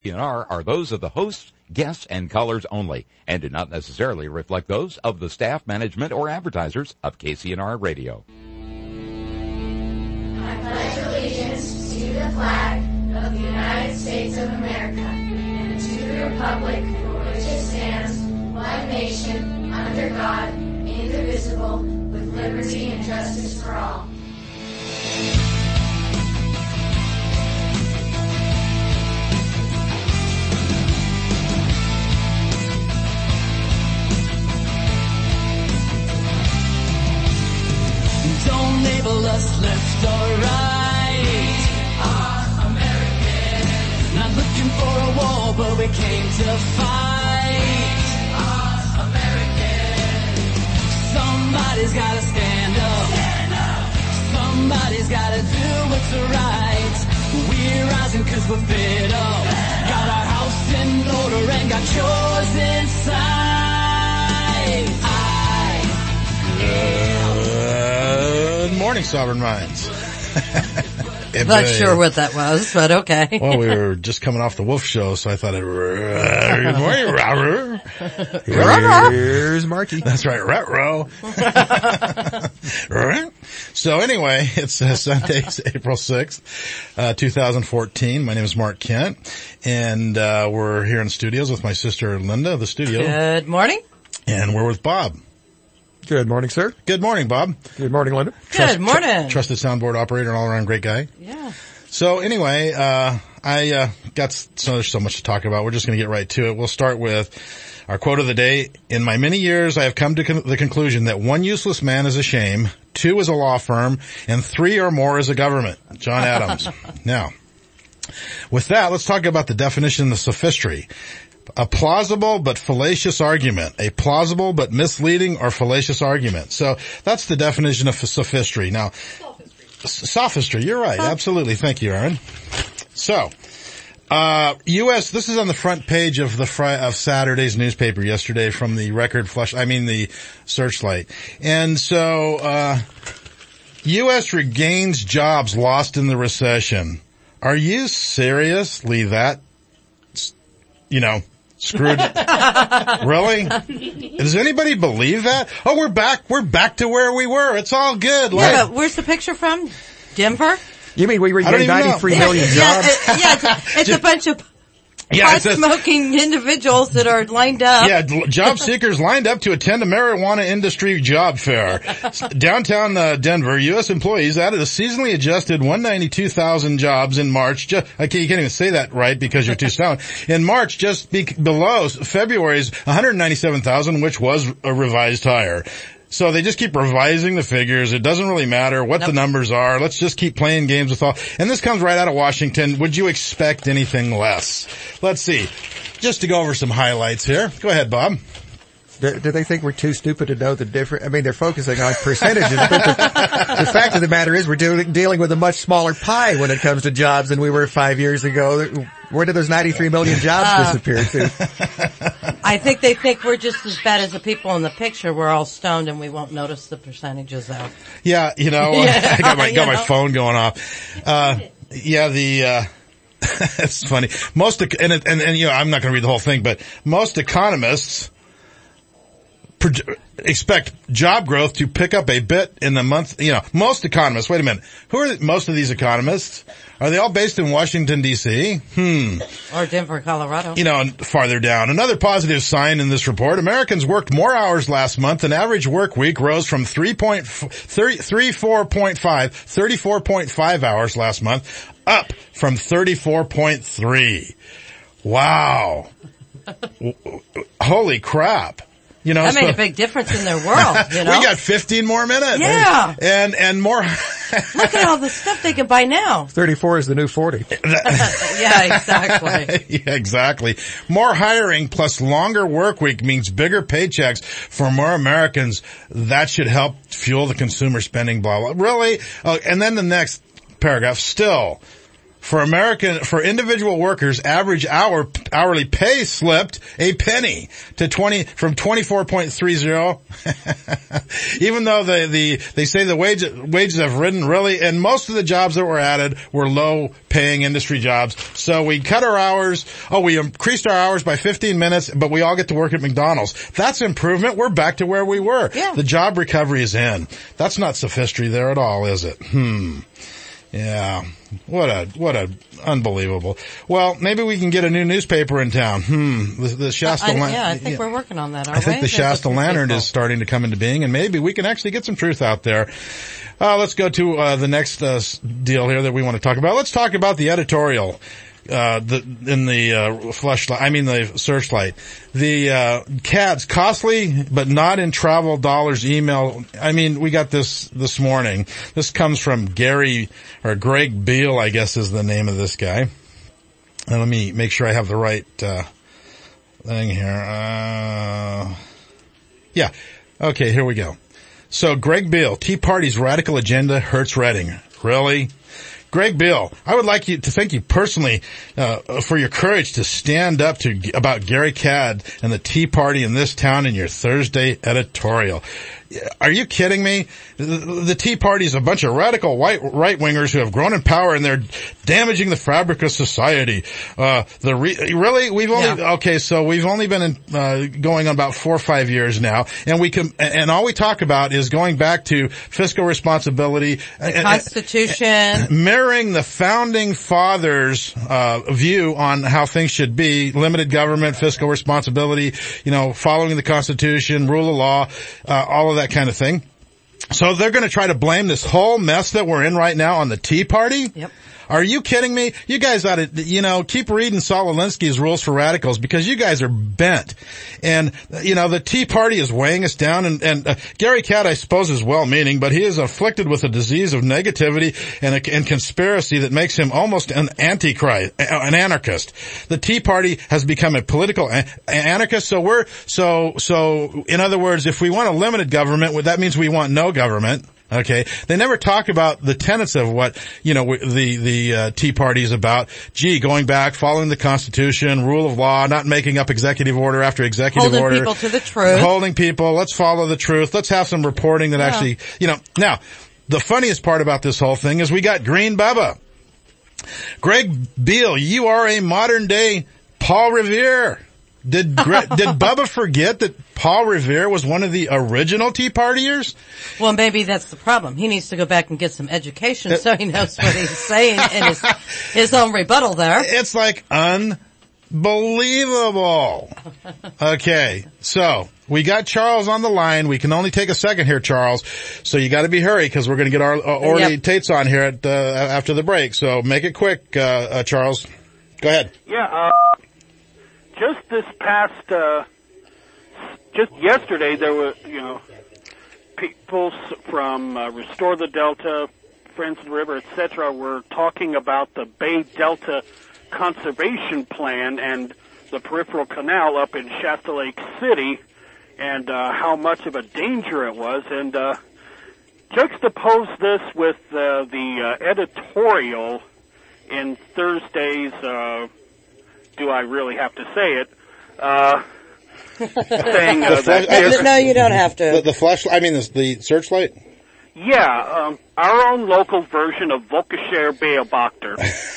KCNR are those of the hosts, guests, and callers only, and do not necessarily reflect those of the staff, management, or advertisers of KCNR Radio. I pledge allegiance to the flag of the United States of America and to the republic for which it stands, one nation, under God, indivisible, with liberty and justice for all. Don't label us left or right. Are Americans. Not looking for a war, but we came to fight. Are Americans. Somebody's gotta stand up. Stand up. Somebody's gotta do what's right. We're rising 'cause we're fed up. Got our house in order and got yours in sight. Good morning, Sovereign Minds. Not sure what that was, but okay. Well, we were just coming off the Wolf Show, so I thought, good morning, Robert. Here's Marky. That's right, Retro. So anyway, it's Sunday, April 6th, 2014. My name is Mark Kent, and we're here in the studios with my sister Linda, the studio. Good morning. And we're with Bob. Good morning, sir. Good morning, Bob. Good morning, Linda. Good morning. Trusted soundboard operator and all-around great guy. Yeah. So anyway, I got there's so much to talk about. We're just going to get right to it. We'll start with our quote of the day. In my many years, I have come to the conclusion that one useless man is a shame, two is a law firm, and three or more is a government. John Adams. Now, with that, let's talk about the definition of sophistry. A plausible but fallacious argument. A plausible but misleading or fallacious argument. So that's the definition of sophistry. Now, sophistry, you're right. Absolutely. Thank you, Aaron. So, this is on the front page of of Saturday's newspaper yesterday from the the Searchlight. And so, U.S. regains jobs lost in the recession. Are you seriously screwed? Really? Does anybody believe that? Oh, we're back to where we were. It's all good. Yeah, but where's the picture from? Denver? You mean we regained 93 million jobs? It's a bunch of pot-smoking individuals that are lined up. Yeah, job seekers lined up to attend a marijuana industry job fair. Downtown Denver, U.S. employees added a seasonally adjusted 192,000 jobs in March. You can't even say that right because you're too stoned. In March, just below February's 197,000, which was a revised higher. So they just keep revising the figures. It doesn't really matter what the numbers are. Let's just keep playing games with all. And this comes right out of Washington. Would you expect anything less? Let's see. Just to go over some highlights here. Go ahead, Bob. Do they think we're too stupid to know the difference? I mean, they're focusing on percentages, but the fact of the matter is we're dealing with a much smaller pie when it comes to jobs than we were 5 years ago. Where did those 93 million jobs disappear to? I think they think we're just as bad as the people in the picture. We're all stoned and we won't notice the percentages though. Yeah, I got my phone going off. It's funny. I'm not going to read the whole thing, but most economists expect job growth to pick up a bit in the month. Most economists. Wait a minute. Who are most of these economists? Are they all based in Washington, D.C.? Or Denver, Colorado. Farther down. Another positive sign in this report, Americans worked more hours last month. An average work week rose from 34.5 hours last month, up from 34.3. Wow. Holy crap. That made a big difference in their world, We got 15 more minutes. Yeah. And more. Look at all the stuff they can buy now. 34 is the new 40. Yeah, exactly. Yeah, exactly. More hiring plus longer work week means bigger paychecks for more Americans. That should help fuel the consumer spending, blah, blah. Really? And then the next paragraph, still. For individual workers, average hourly pay slipped a penny to from 24.30. Even though they say the wages have risen really, and most of the jobs that were added were low paying industry jobs. So we cut our hours. We increased our hours by 15 minutes, but we all get to work at McDonald's. That's improvement. We're back to where we were. Yeah. The job recovery is in. That's not sophistry there at all, is it? Yeah. What a unbelievable. Well, maybe we can get a new newspaper in town. The Shasta Lantern. Yeah, I think we're working on that. I think the Shasta Lantern is starting to come into being, and maybe we can actually get some truth out there. Let's go to the next deal here that we want to talk about. Let's talk about the editorial. The Searchlight. The CADS, costly but not in travel dollars email. I mean, we got this morning. This comes from Greg Beal, I guess is the name of this guy. And let me make sure I have the right thing here. Yeah. Okay, here we go. So Greg Beal, Tea Party's radical agenda hurts Reading. Really? Greg Beal, I would like to thank you personally for your courage to stand up about Gary Cadd and the Tea Party in this town in your Thursday editorial. Are you kidding me? The Tea Party is a bunch of radical right-wingers who have grown in power, and they're damaging the fabric of society. Really? Okay, so we've only been going on about 4 or 5 years now, and all we talk about is going back to fiscal responsibility. The Constitution. Mirroring the founding fathers' view on how things should be, limited government, fiscal responsibility, following the Constitution, rule of law, all of that kind of thing. So they're going to try to blame this whole mess that we're in right now on the Tea Party? Yep. Are you kidding me? You guys ought to, keep reading Saul Alinsky's Rules for Radicals, because you guys are bent. And, the Tea Party is weighing us down, and Gary Cadd, I suppose, is well-meaning, but he is afflicted with a disease of negativity and conspiracy that makes him almost an antichrist, an anarchist. The Tea Party has become a political anarchist, so in other words, if we want a limited government, that means we want no government. Okay. They never talk about the tenets of what, the Tea Party is about. Going back, following the Constitution, rule of law, not making up executive order after executive order. Holding people to the truth. Holding people. Let's follow the truth. Let's have some reporting that actually, Now, the funniest part about this whole thing is we got Green Bubba. Greg Beal, you are a modern day Paul Revere. Did Bubba forget that Paul Revere was one of the original Tea Partiers? Well, maybe that's the problem. He needs to go back and get some education so he knows what he's saying in his own rebuttal there. It's like unbelievable. Okay, so we got Charles on the line. We can only take a second here, Charles. So you got to be hurry, because we're going to get our Orly Tates on here after the break. So make it quick, Charles. Go ahead. Yeah. Just this past, just yesterday, there were, people from Restore the Delta, Friends of the River, etc., were talking about the Bay Delta Conservation Plan and the peripheral canal up in Shasta Lake City, and how much of a danger it was, and juxtapose this with the editorial in Thursday's do I really have to say it? Saying no, you don't have to. The flashlight. I mean, the Searchlight. Yeah, our own local version of Volksher Beobachter.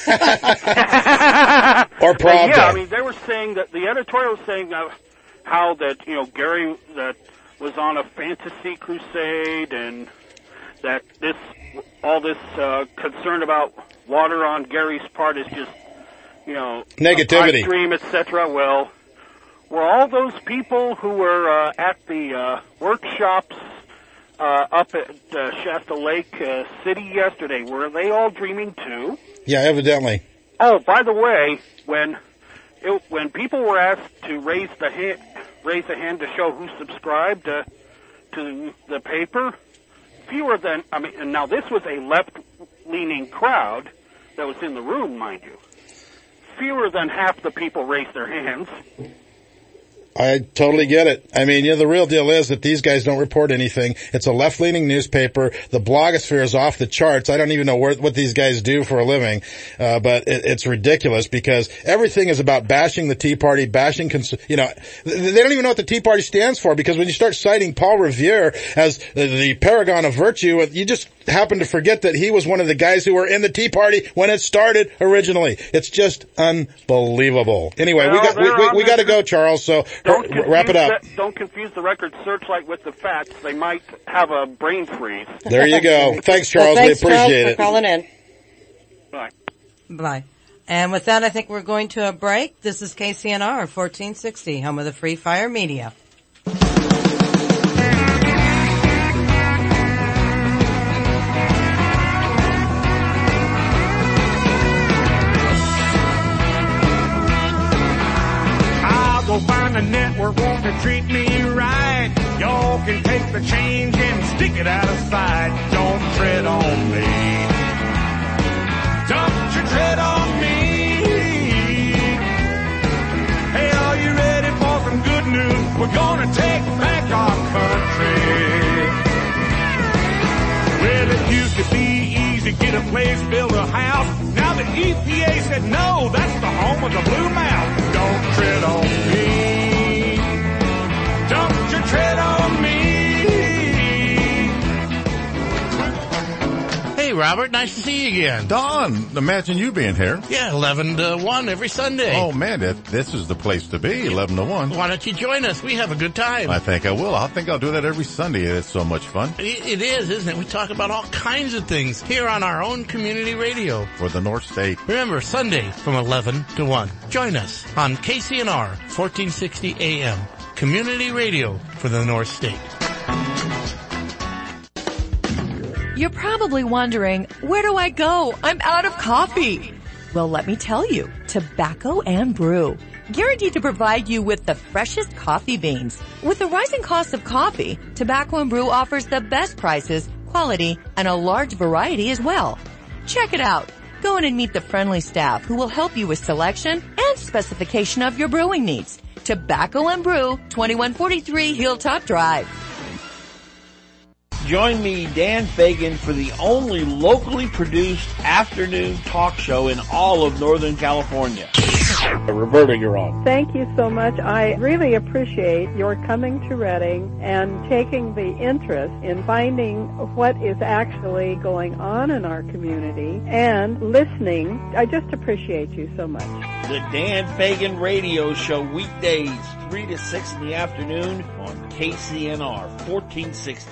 Or Pravda. Yeah, I mean, they were saying that the editorial was saying how that Gary that was on a fantasy crusade, and that all this concern about water on Gary's part is just negativity, a dream, etc. Well, were all those people who were at the workshops up at Shasta Lake City yesterday, were they all dreaming too? Yeah, evidently. Oh, by the way, when people were asked to raise a hand to show who subscribed to the paper, and now this was a left-leaning crowd that was in the room, mind you. Fewer than half the people raised their hands. I totally get it. I mean, the real deal is that these guys don't report anything. It's a left-leaning newspaper. The blogosphere is off the charts. I don't even know what these guys do for a living, but it's ridiculous because everything is about bashing the Tea Party, bashing, they don't even know what the Tea Party stands for, because when you start citing Paul Revere as the paragon of virtue, you just happen to forget that he was one of the guys who were in the Tea Party when it started originally. It's just unbelievable. Anyway, we got to go, Charles, so wrap it up. Don't confuse the record Searchlight with the facts. They might have a brain freeze. There you go. Thanks, Charles. Thanks, we appreciate Charles, it. for calling in. Bye. Bye. And with that, I think we're going to a break. This is KCNR 1460, home of the Free Fire Media. I'll go find a network won't to treat me right. Y'all can take the change and stick it out of sight. Don't tread on me. Don't you tread on me. Hey, are you ready for some good news? We're gonna take back our country. Well, it used to be easy, get a place, build a house. Now the EPA said no, that's the home of the blue mouse. Don't tread on me. Don't you tread on me. Hey, Robert, nice to see you again. Don, imagine you being here. Yeah, 11 to 1 every Sunday. Oh, man, this is the place to be, 11 to 1. Why don't you join us? We have a good time. I think I will. I think I'll do that every Sunday. It's so much fun. It is, isn't it? We talk about all kinds of things here on our own community radio. For the North State. Remember, Sunday from 11 to 1. Join us on KCNR 1460 AM. Community radio for the North State. You're probably wondering, where do I go? I'm out of coffee. Well, let me tell you, Tobacco and Brew. Guaranteed to provide you with the freshest coffee beans. With the rising cost of coffee, Tobacco and Brew offers the best prices, quality, and a large variety as well. Check it out. Go in and meet the friendly staff who will help you with selection and specification of your brewing needs. Tobacco and Brew, 2143 Hilltop Drive. Join me, Dan Fagan, for the only locally produced afternoon talk show in all of Northern California. Roberta, you're on. Thank you so much. I really appreciate your coming to Redding and taking the interest in finding what is actually going on in our community and listening. I just appreciate you so much. The Dan Fagan Radio Show, weekdays 3 to 6 in the afternoon on KCNR 1460.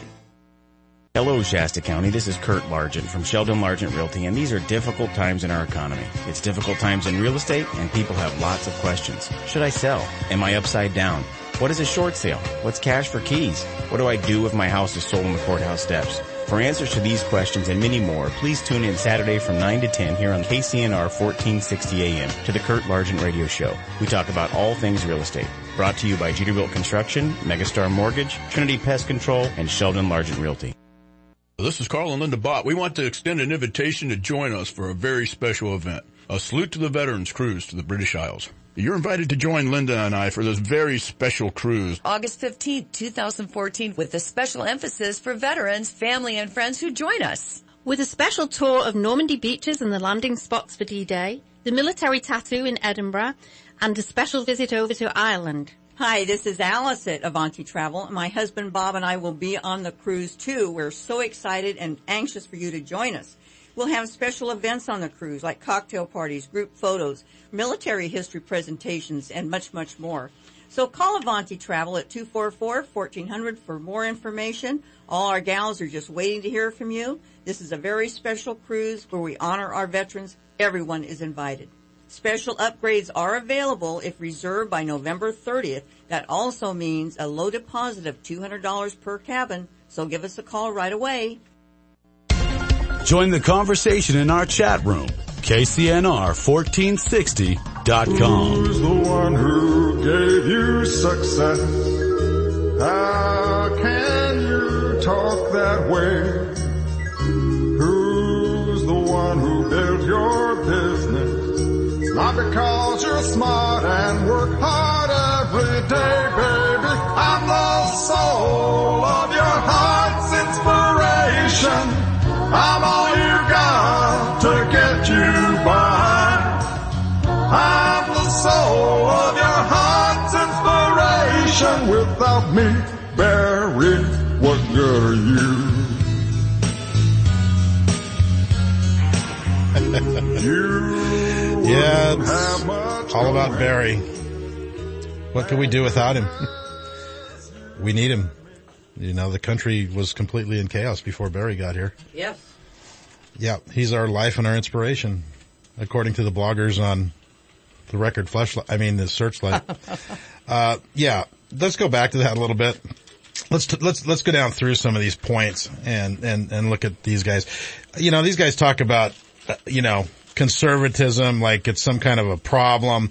Hello, Shasta County. This is Kurt Largent from Sheldon Largent Realty, and these are difficult times in our economy. It's difficult times in real estate, and people have lots of questions. Should I sell? Am I upside down? What is a short sale? What's cash for keys? What do I do if my house is sold on the courthouse steps? For answers to these questions and many more, please tune in Saturday from 9 to 10 here on KCNR 1460 AM to the Kurt Largent Radio Show. We talk about all things real estate. Brought to you by Jeterbilt Construction, Megastar Mortgage, Trinity Pest Control, and Sheldon Largent Realty. This is Carl and Linda Bott. We want to extend an invitation to join us for a very special event, a Salute to the Veterans cruise to the British Isles. You're invited to join Linda and I for this very special cruise. August 15th, 2014, with a special emphasis for veterans, family, and friends who join us. With a special tour of Normandy beaches and the landing spots for D-Day, the military tattoo in Edinburgh, and a special visit over to Ireland. Hi, this is Alice at Avanti Travel. My husband Bob and I will be on the cruise too. We're so excited and anxious for you to join us. We'll have special events on the cruise like cocktail parties, group photos, military history presentations, and much, much more. So call Avanti Travel at 244-1400 for more information. All our gals are just waiting to hear from you. This is a very special cruise where we honor our veterans. Everyone is invited. Special upgrades are available if reserved by November 30th. That also means a low deposit of $200 per cabin. So give us a call right away. Join the conversation in our chat room. KCNR1460.com. Who's the one who gave you success? How can you talk that way? Who's the one who built your business? Not because you're smart and work hard every day, of your heart's inspiration. Without me, Barry, what good are you? Yeah, it's all about Barry. What can we do without him? We need him. You know, the country was completely in chaos before Barry got here. Yes. Yeah, he's our life and our inspiration, according to the bloggers on the Record the Searchlight. Yeah, let's go back to that a little bit. Let's go down through some of these points and look at these guys. You know, these guys talk about, conservatism like it's some kind of a problem,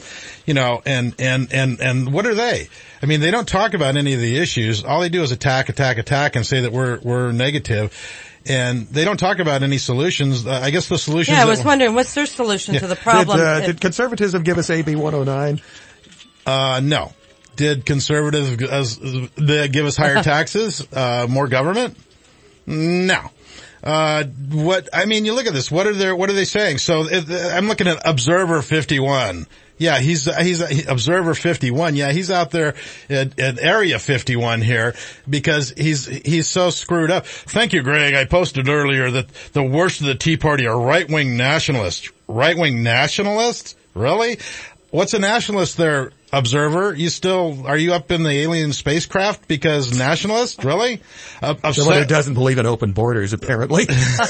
and what are they? I mean, they don't talk about any of the issues. All they do is attack and say that we're negative. And they don't talk about any solutions. I guess the solutions. Yeah, I was wondering, what's their solution to the problem? Did conservatism give us AB 109? No. Did conservatives give us higher taxes, more government? No. You look at this. What are they saying? So I'm looking at Observer 51. Yeah, he's Observer 51. Yeah, he's out there at Area 51 here because he's so screwed up. Thank you, Greg. I posted earlier that the worst of the Tea Party are right-wing nationalists. Right-wing nationalists? Really? What's a nationalist there, Observer? Are you up in the alien spacecraft because nationalist? Really? Someone who doesn't believe in open borders, apparently.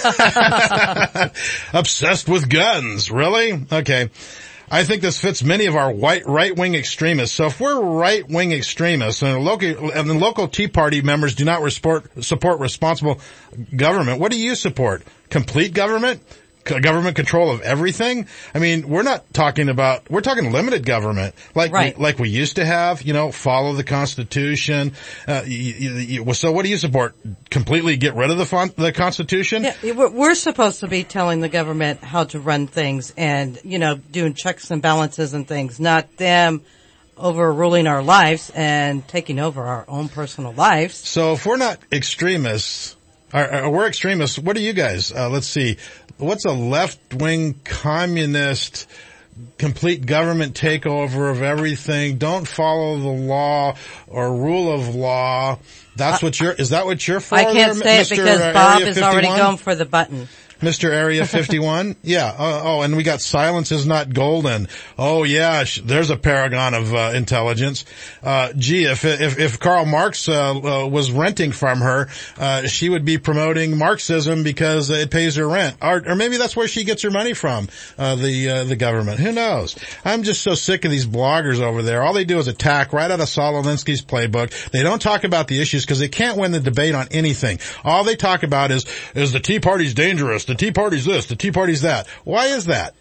Obsessed with guns. Really? Okay. I think this fits many of our right-wing extremists. So if we're right-wing extremists and the local Tea Party members do not support responsible government, what do you support? Complete government? Government control of everything? I mean, we're talking limited government, like we used to have, follow the Constitution. So what do you support? Completely get rid of the Constitution? Yeah, we're supposed to be telling the government how to run things and, doing checks and balances and things, not them overruling our lives and taking over our own personal lives. So if we're not extremists, we're extremists, what are you guys? Let's see. What's a left-wing communist, complete government takeover of everything, don't follow the law or rule of law? Is that what you're for? I can't say it because Bob is already going for the button. Mr. Area 51? Yeah. And we got silence is not golden. Oh yeah, there's a paragon of intelligence. If Karl Marx was renting from her, she would be promoting Marxism because it pays her rent. Or maybe that's where she gets her money from, the government. Who knows? I'm just so sick of these bloggers over there. All they do is attack right out of Saul Alinsky's playbook. They don't talk about the issues because they can't win the debate on anything. All they talk about is the Tea Party's dangerous. The Tea Party's this, the Tea Party's that. Why is that?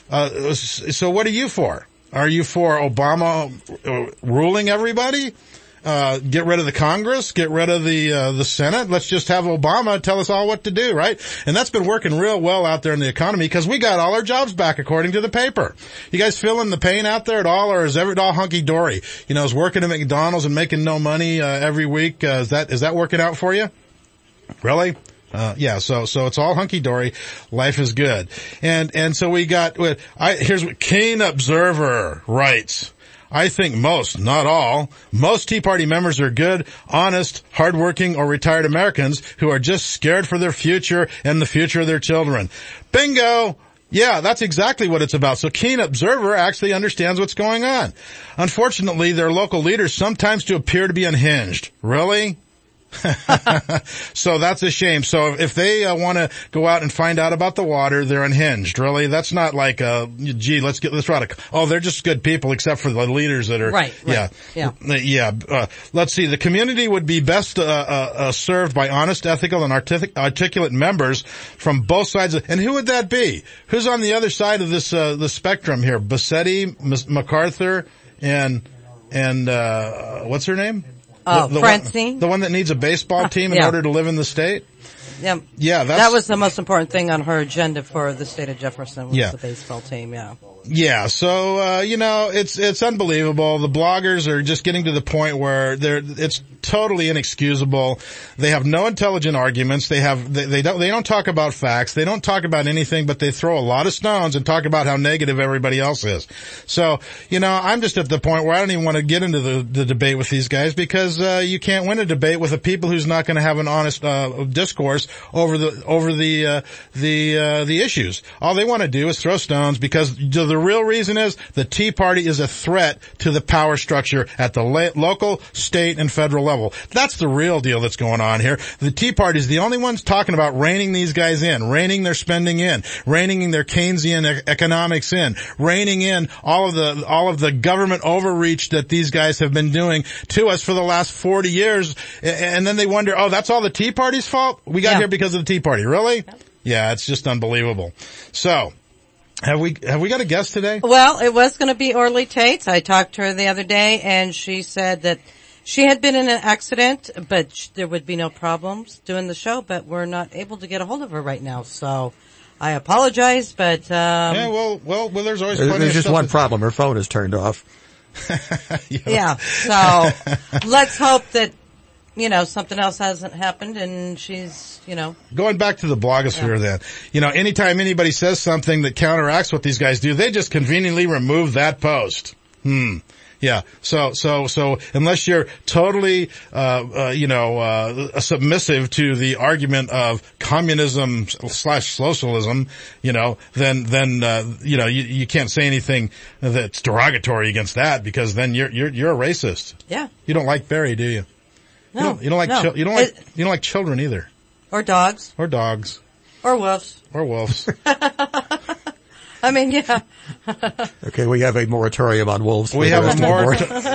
So what are you for? Are you for Obama ruling everybody? Get rid of the Congress? Get rid of the Senate? Let's just have Obama tell us all what to do, right? And that's been working real well out there in the economy because we got all our jobs back according to the paper. You guys feeling the pain out there at all, or is it all hunky-dory? Is working at McDonald's and making no money every week, is that working out for you? Really? So it's all hunky-dory. Life is good. And so we got, here's what Keen Observer writes. I think most, not all, most Tea Party members are good, honest, hardworking, or retired Americans who are just scared for their future and the future of their children. Bingo! Yeah, that's exactly what it's about. So Keen Observer actually understands what's going on. Unfortunately, their local leaders sometimes do appear to be unhinged. Really? So that's a shame. So if they want to go out and find out about the water, they're unhinged. Really, that's not like let's write they're just good people except for the leaders that are right. Yeah. Let's see. The community would be best served by honest, ethical, and articulate members from both sides. And who would that be? Who's on the other side of this the spectrum here? Bassetti, MacArthur, and what's her name? Francine. The one that needs a baseball team in order to live in the state? Yeah, that was the most important thing on her agenda for the state of Jefferson was the baseball team, Yeah, so, it's unbelievable. The bloggers are just getting to the point where it's totally inexcusable. They have no intelligent arguments. They don't talk about facts. They don't talk about anything, but they throw a lot of stones and talk about how negative everybody else is. So, I'm just at the point where I don't even want to get into the debate with these guys because, you can't win a debate with a people who's not going to have an honest, discourse over the issues. All they want to do is throw stones because the real reason is the Tea Party is a threat to the power structure at the local, state, and federal level. That's the real deal that's going on here. The Tea Party is the only ones talking about reining these guys in, reining their spending in, reining their Keynesian economics in, reining in all of the government overreach that these guys have been doing to us for the last 40 years. And then they wonder, oh, that's all the Tea Party's fault? We got here because of the Tea Party. Really? Yeah, it's just unbelievable. So, have we got a guest today? Well, it was going to be Orly Tates. I talked to her the other day, and she said that she had been in an accident, but there would be no problems doing the show, but we're not able to get a hold of her right now. So I apologize, but yeah, well, there's always plenty there's of just one problem. Her phone is turned off. Yeah, so let's hope that something else hasn't happened and she's, Going back to the blogosphere then, anytime anybody says something that counteracts what these guys do, they just conveniently remove that post. Yeah. So unless you're totally, submissive to the argument of communism / socialism, then you can't say anything that's derogatory against that because then you're a racist. Yeah. You don't like Barry, do you? No. You don't like children either. Or dogs. Or dogs. Or wolves. Or wolves. I mean, yeah. Okay, we have a moratorium on wolves. We have a moratorium.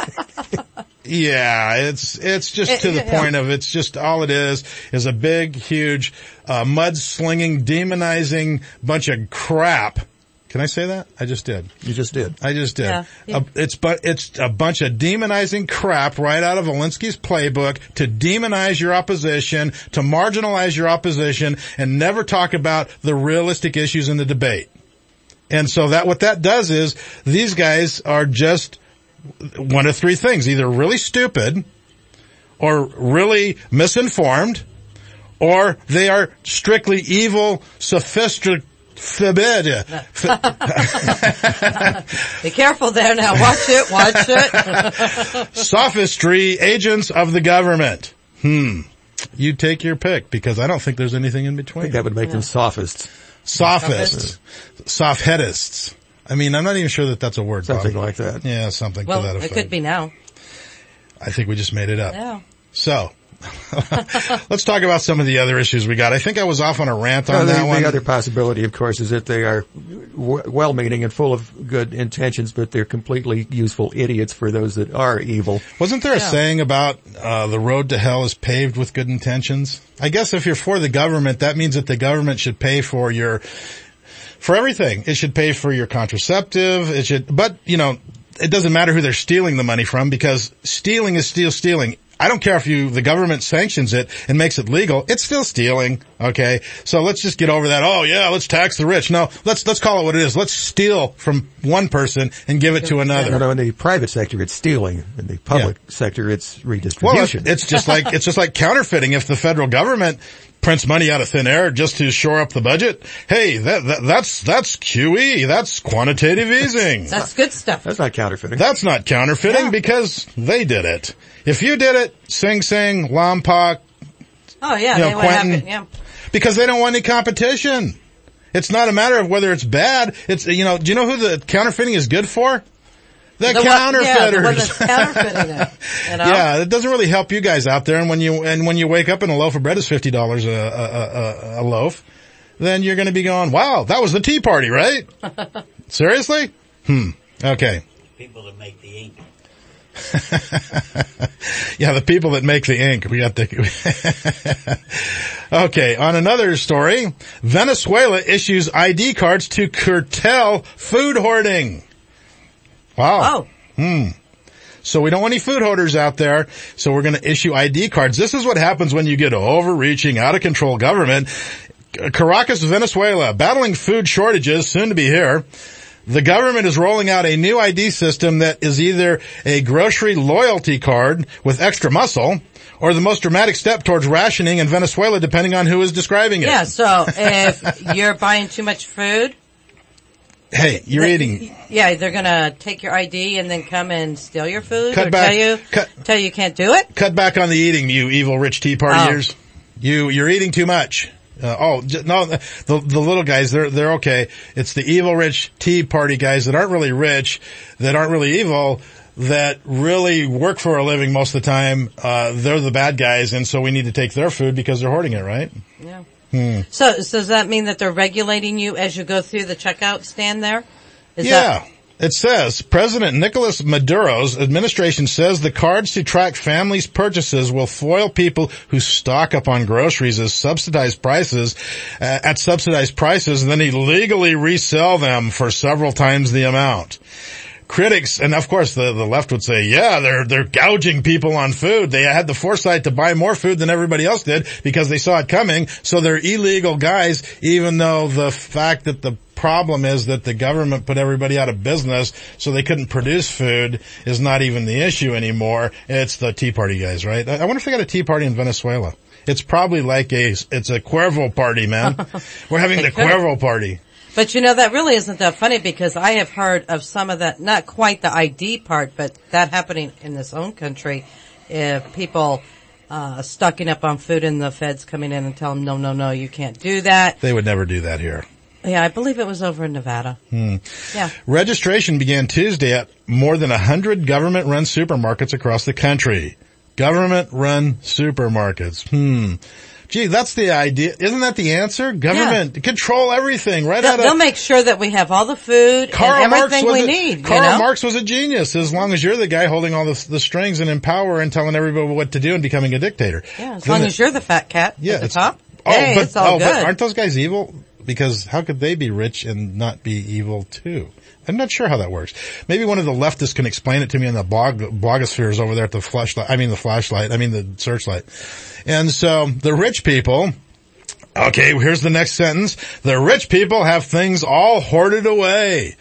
Yeah, it's just to the point of it's just all it is a big, huge, mud-slinging, demonizing bunch of crap. Can I say that? I just did. You just did. I just did. Yeah. It's a bunch of demonizing crap right out of Alinsky's playbook to demonize your opposition, to marginalize your opposition, and never talk about the realistic issues in the debate. And so what that does is these guys are just one of three things: either really stupid, or really misinformed, or they are strictly evil, sophisticated. Be careful there now. Watch it. Sophistry agents of the government. You take your pick because I don't think there's anything in between. I think that would make them sophists. Sophists. Soft-headists. I mean, I'm not even sure that that's a word. Something Bob. like that. Yeah, something to that effect. It could be now. I think we just made it up. Yeah. So, let's talk about some of the other issues we got. I think I was off on a rant on that one. The other possibility, of course, is that they are well-meaning and full of good intentions, but they're completely useful idiots for those that are evil. Wasn't there a saying about the road to hell is paved with good intentions? I guess if you're for the government, that means that the government should pay for everything. It should pay for your contraceptive. But it doesn't matter who they're stealing the money from because stealing is still stealing. I don't care if the government sanctions it and makes it legal. It's still stealing. Okay. So let's just get over that. Oh yeah, let's tax the rich. No, let's call it what it is. Let's steal from one person and give it to another. No, in the private sector, it's stealing. In the public sector, it's redistribution. Well, it's just like counterfeiting. If the federal government prints money out of thin air just to shore up the budget, hey, that's QE. That's quantitative easing. That's good stuff. That's not counterfeiting. That's not counterfeiting because they did it. If you did it, Sing Sing, Lompoc, oh yeah, they Quentin, yeah. Because they don't want any competition. It's not a matter of whether it's bad. It's, do you know who the counterfeiting is good for? The counterfeiters. The one that's counterfeiting it. Yeah, it doesn't really help you guys out there. And when you wake up and a loaf of bread is $50 a loaf, then you're going to be going, wow, that was the Tea Party, right? Seriously? Okay. People that make the ink. Yeah, the people that make the ink. We got Okay, on another story, Venezuela issues ID cards to curtail food hoarding. Wow. Oh. So we don't want any food hoarders out there, so we're going to issue ID cards. This is what happens when you get overreaching, out of control government. Caracas, Venezuela, battling food shortages, soon to be here. The government is rolling out a new ID system that is either a grocery loyalty card with extra muscle or the most dramatic step towards rationing in Venezuela, depending on who is describing it. Yeah, so if you're buying too much food, hey, you're eating. Yeah, they're going to take your ID and then come and steal your food Cut or back. tell you can't do it? Cut back on the eating, you evil rich Tea Partiers. You're eating too much. No, the little guys, they're okay. It's the evil rich Tea Party guys that aren't really rich, that aren't really evil, that really work for a living most of the time. They're the bad guys, and so we need to take their food because they're hoarding it, right? Yeah. So does that mean that they're regulating you as you go through the checkout stand there? It says, President Nicolas Maduro's administration says the cards to track families' purchases will foil people who stock up on groceries at subsidized prices, and then illegally resell them for several times the amount. Critics, and of course the left would say, yeah, they're gouging people on food. They had the foresight to buy more food than everybody else did because they saw it coming, so they're illegal guys, even though the fact that the problem is that the government put everybody out of business so they couldn't produce food is not even the issue anymore. It's the Tea Party guys, right? I wonder if they got a Tea Party in Venezuela. It's probably like it's a Cuervo party, man. We're having the Cuervo party. But that really isn't that funny because I have heard of some of that, not quite the ID part, but that happening in this own country. If people stocking up on food and the feds coming in and tell them, no, you can't do that. They would never do that here. Yeah, I believe it was over in Nevada. Yeah. Registration began Tuesday at more than 100 government-run supermarkets across the country. Government-run supermarkets. Gee, that's the idea. Isn't that the answer? Government control everything, right? They'll make sure that we have all the food and everything we need. Karl Marx was a genius, as long as you're the guy holding all the strings and in power and telling everybody what to do and becoming a dictator. Yeah, as long as you're the fat cat at the top. It's all good. But aren't those guys evil? Because how could they be rich and not be evil too? I'm not sure how that works. Maybe one of the leftists can explain it to me in the blogospheres over there at the the searchlight. And so the rich people, okay, here's the next sentence. The rich people have things all hoarded away.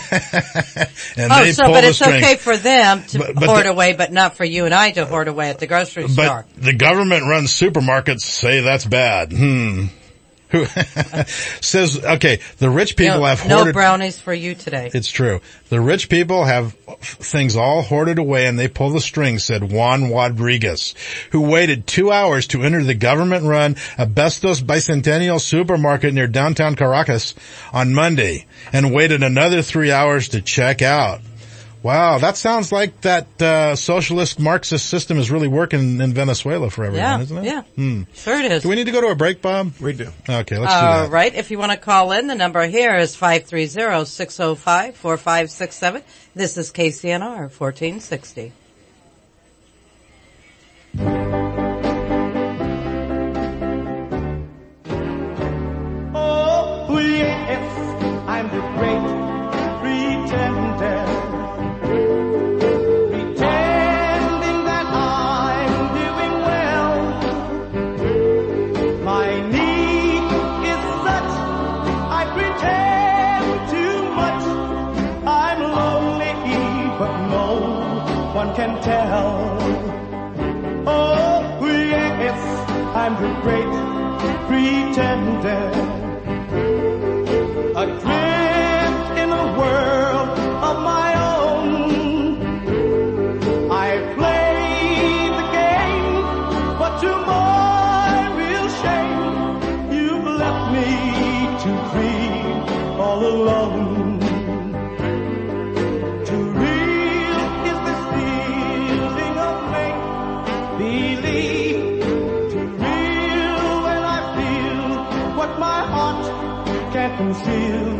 And but it's okay for them to hoard away, but not for you and I to hoard away at the grocery store. But the government-run supermarkets say that's bad. Who says, okay, the rich people have hoarded... No brownies for you today. It's true. The rich people have things all hoarded away and they pull the strings, said Juan Rodriguez, who waited 2 hours to enter the government-run Abastos Bicentennial supermarket near downtown Caracas on Monday and waited another 3 hours to check out. Wow, that sounds like that socialist Marxist system is really working in Venezuela for everyone, isn't it? Yeah, sure it is. Do we need to go to a break, Bob? We do. Okay, let's do that. All right, if you want to call in, the number here is 530-605-4567. This is KCNR 1460. Oh, yes, I'm the great pretender. Can tell. Oh, yes, I'm the great pretender. Adrift in a world of my own. I play the game, but to my real shame, you've left me to dream all alone. Conceal.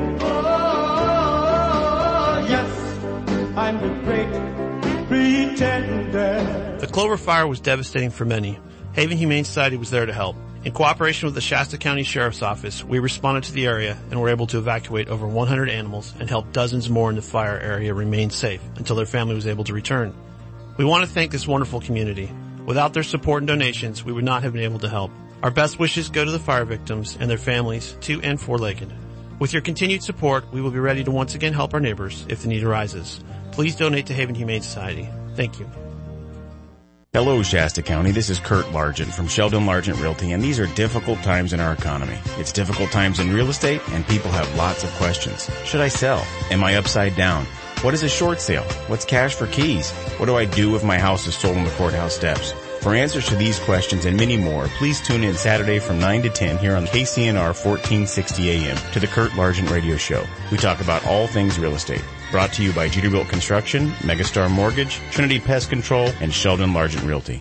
Oh, yes, I'm the great pretender. The Clover Fire was devastating for many. Haven Humane Society was there to help. In cooperation with the Shasta County Sheriff's Office, we responded to the area and were able to evacuate over 100 animals and help dozens more in the fire area remain safe until their family was able to return. We want to thank this wonderful community. Without their support and donations, we would not have been able to help. Our best wishes go to the fire victims and their families, 2 and 4-legged. With your continued support, we will be ready to once again help our neighbors if the need arises. Please donate to Haven Humane Society. Thank you. Hello, Shasta County. This is Kurt Largent from Sheldon Largent Realty, and these are difficult times in our economy. It's difficult times in real estate, and people have lots of questions. Should I sell? Am I upside down? What is a short sale? What's cash for keys? What do I do if my house is sold on the courthouse steps? For answers to these questions and many more, please tune in Saturday from 9 to 10 here on KCNR 1460 AM to the Kurt Largent Radio Show. We talk about all things real estate. Brought to you by Jeterbilt Construction, Megastar Mortgage, Trinity Pest Control, and Sheldon Largent Realty.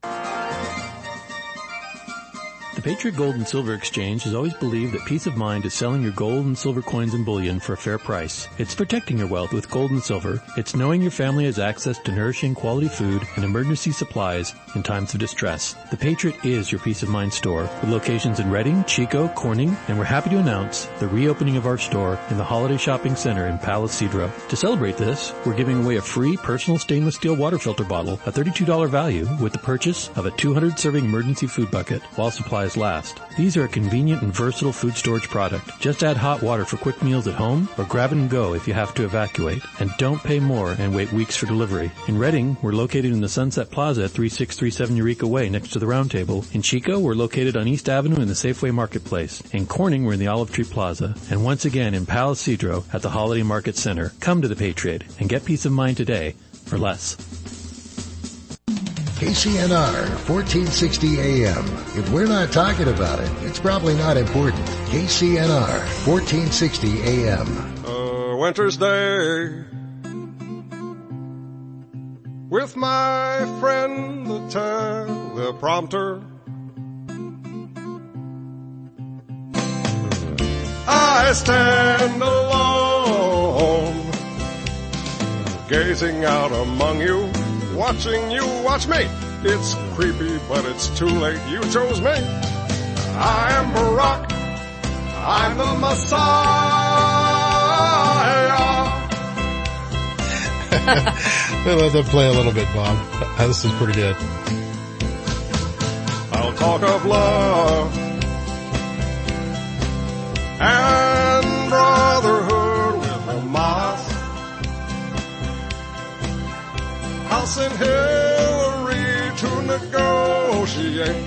The Patriot Gold and Silver Exchange has always believed that peace of mind is selling your gold and silver coins and bullion for a fair price. It's protecting your wealth with gold and silver. It's knowing your family has access to nourishing quality food and emergency supplies in times of distress. The Patriot is your peace of mind store with locations in Reading, Chico, Corning, and we're happy to announce the reopening of our store in the Holiday Shopping Center in Palace Cedro. To celebrate this, we're giving away a free personal stainless steel water filter bottle, a $32 value, with the purchase of a 200-serving emergency food bucket while supplies last. These are a convenient and versatile food storage product. Just add hot water for quick meals at home or grab and go if you have to evacuate. And don't pay more and wait weeks for delivery. In Reading, we're located in the Sunset Plaza at 3637 Eureka Way next to the Round Table. In Chico, we're located on East Avenue in the Safeway Marketplace. In Corning, we're in the Olive Tree Plaza. And once again in Palace Cedro at the Holiday Market Center. Come to the Patriot and get peace of mind today for less. KCNR 1460 AM. If we're not talking about it, it's probably not important. KCNR 1460 AM. Winter's day with my friend the teleprompter. I stand alone, gazing out among you, watching you watch me. It's creepy, but it's too late. You chose me. I am Barack. I'm the Messiah. Let them play a little bit, Bob. This is pretty good. I'll talk of love and brotherhood with Hamas. I'll send Hillary to negotiate.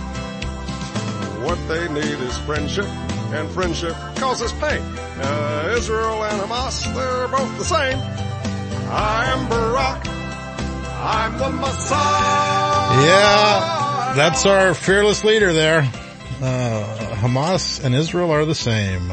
What they need is friendship, and friendship causes pain. Israel and Hamas, they're both the same. I am Barack. I'm the Messiah. Yeah, that's our fearless leader there. Hamas and Israel are the same.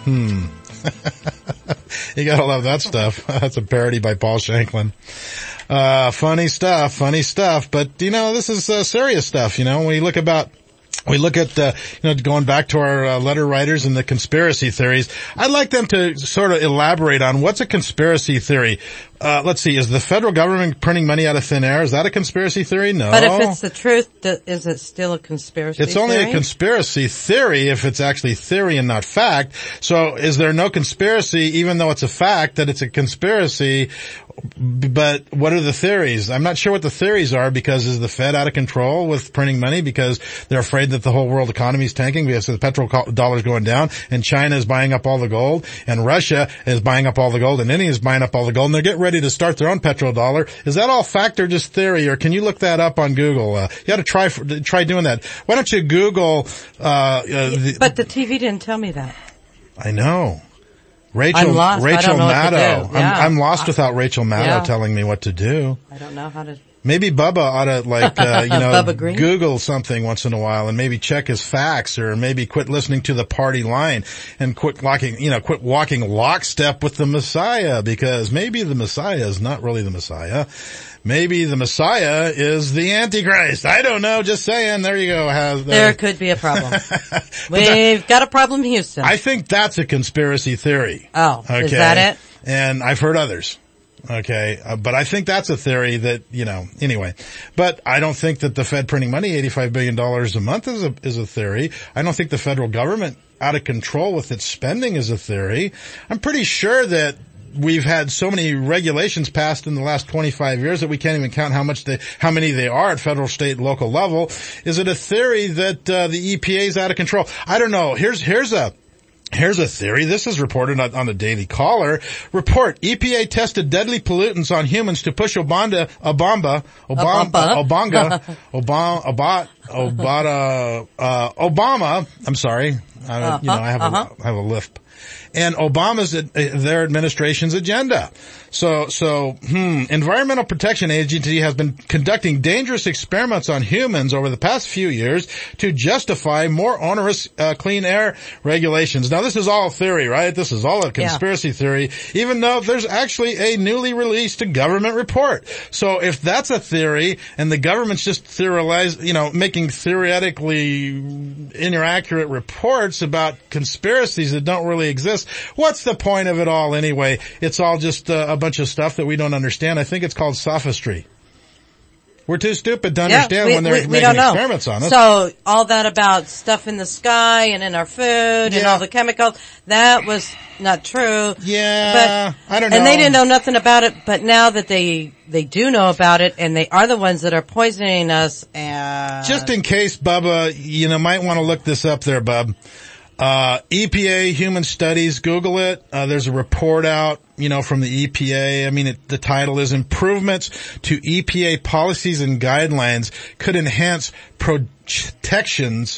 You gotta love that stuff. That's a parody by Paul Shanklin. Funny stuff. But, this is serious stuff, when we look at, going back to our letter writers and the conspiracy theories. I'd like them to sort of elaborate on what's a conspiracy theory. Let's see, is the federal government printing money out of thin air? Is that a conspiracy theory? No. But if it's the truth, is it still a conspiracy theory? It's only a conspiracy theory if it's actually theory and not fact. So is there no conspiracy, even though it's a fact that it's a conspiracy? But what are the theories? I'm not sure what the theories are, because is the Fed out of control with printing money because they're afraid that the whole world economy is tanking because the petrol dollar is going down, and China is buying up all the gold, and Russia is buying up all the gold, and India is buying up all the gold, and they're getting ready to start their own petrol dollar. Is that all fact or just theory, or can you look that up on Google? You got to try doing that. Why don't you Google? But the TV didn't tell me that. I know. Rachel Maddow. Yeah. I'm lost without Rachel Maddow telling me what to do. I don't know how to. Maybe Bubba ought to Bubba Green? Google something once in a while and maybe check his facts, or maybe quit listening to the party line and quit walking lockstep with the Messiah, because maybe the Messiah is not really the Messiah. Maybe the Messiah is the Antichrist. I don't know. Just saying. There you go. There could be a problem. We've got a problem in Houston. I think that's a conspiracy theory. Oh, okay. Is that it? And I've heard others. Okay. But I think that's a theory that, anyway. But I don't think that the Fed printing money, $85 billion a month is a theory. I don't think the federal government out of control with its spending is a theory. I'm pretty sure that we've had so many regulations passed in the last 25 years that we can't even count how many they are at federal, state, local level. Is it a theory that the EPA is out of control? I don't know. Here's Here's a theory. This is reported on the Daily Caller. Report, EPA tested deadly pollutants on humans to push Obama, I'm sorry. I have a lisp. And Obama's, their administration's agenda. So, Environmental Protection Agency has been conducting dangerous experiments on humans over the past few years to justify more onerous, clean air regulations. Now this is all theory, right? This is all a conspiracy theory, even though there's actually a newly released government report. So if that's a theory and the government's just making theoretically inaccurate reports about conspiracies that don't really exist, what's the point of it all anyway? It's all just a bunch of stuff that we don't understand. I think it's called sophistry. We're too stupid to understand when they're making experiments on us. So all that about stuff in the sky and in our food and all the chemicals, that was not true. Yeah, but I don't know. And they didn't know nothing about it, but now that they do know about it and they are the ones that are poisoning us. Just in case, Bubba, might want to look this up there, Bub. EPA Human Studies, Google it. There's a report out, from the EPA. I mean, the title is Improvements to EPA Policies and Guidelines Could Enhance Protection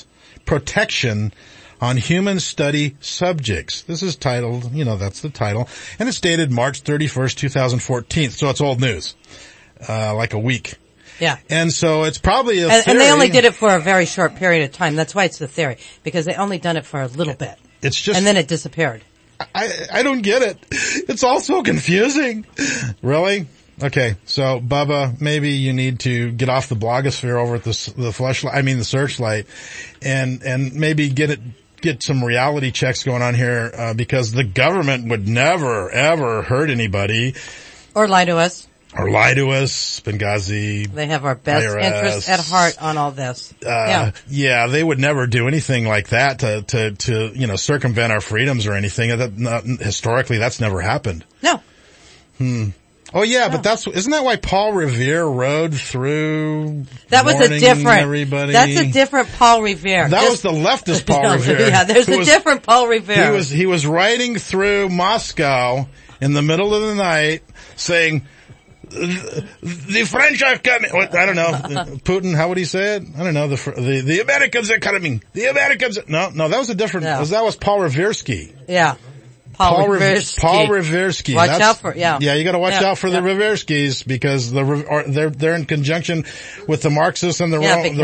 on Human Study Subjects. This is titled, that's the title. And it's dated March 31st, 2014. So it's old news. Like a week. Yeah. And so it's probably a theory. And they only did it for a very short period of time. That's why it's the theory. Because they only done it for a little bit. It's just. And then it disappeared. I don't get it. It's all so confusing. Really? Okay. So, Bubba, maybe you need to get off the blogosphere over at the Searchlight and maybe get some reality checks going on here, because the government would never, ever hurt anybody. Or lie to us. Benghazi. They have our best IRS, interests at heart on all this. Yeah, they would never do anything like that to circumvent our freedoms or anything. Historically, that's never happened. No. Oh yeah, but isn't that why Paul Revere rode through? That's a different Paul Revere. That was the leftist Paul Revere. Yeah, there's a different Paul Revere. He was riding through Moscow in the middle of the night saying, the French are coming. I don't know. Putin, how would he say it? I don't know. The Americans are coming. The Americans. No, that was a different. No. That was Paul Reversky. Yeah. Paul Reversky. Paul Reversky. Watch out for, yeah, you gotta watch out for the Reverskys because they're in conjunction with the Marxists and